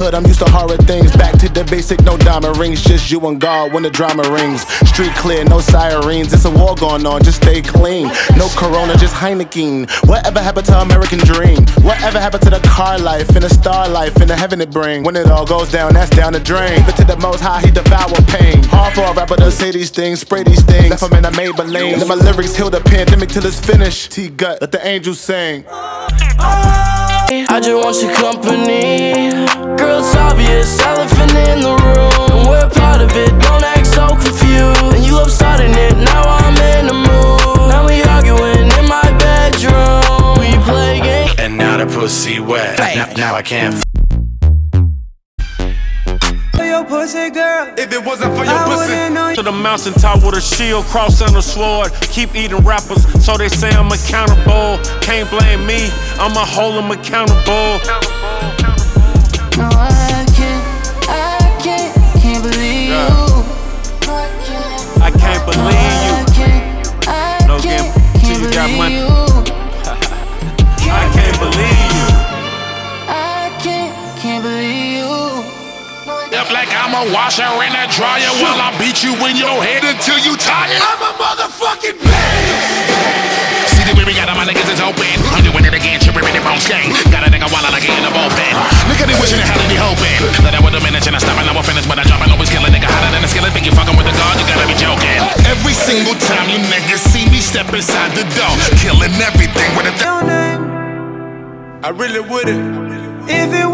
hood, I'm used to horror things. Back to the basic, no diamond rings. Just you and God when the drama rings. Street clear, no sirens. It's a war going on, just stay clean. No Corona, just Heineken. Whatever happened to American dream? Whatever happened to the car life and the star life and the heaven it bring? When it all goes down, that's down the drain. But to the most high, he devour pain. Hard for a rapper to say these things, spray these things. Left him in a Maybelline. Let my lyrics heal the pandemic till it's finished. T-Gut, let the angels sing. I just want your company. Girl, it's obvious, elephant in the room. We're part of it, don't act so confused. And you love starting it, now I'm in the mood. Now we arguing in my bedroom. We play games. And now the pussy wet. Now I can't your pussy, girl. If it wasn't for your pussy. To the mountaintop with a shield, cross and a sword. Keep eating rappers, so they say I'm accountable. Can't blame me, I'ma hold them accountable. No, I can't believe you. I can't believe you. No game till you got money. I can't believe you. I can't believe you. Up like I'm a washer and a dryer while I beat you in your head until you tired. I'm a motherfucking bitch. See the way we got my niggas is open. I'm doing it again, tripping in the bone skate. Got a nigga while I like it in the bullpen. Look at me wishing and how they hoping that I would've managed and I stop and I will finish, but I drop and always kill a nigga hotter than a skillet. Think you fucking with the God, you gotta be joking. Every single time you niggas see me step inside the door, killing everything with a Your name, I really wouldn't. if it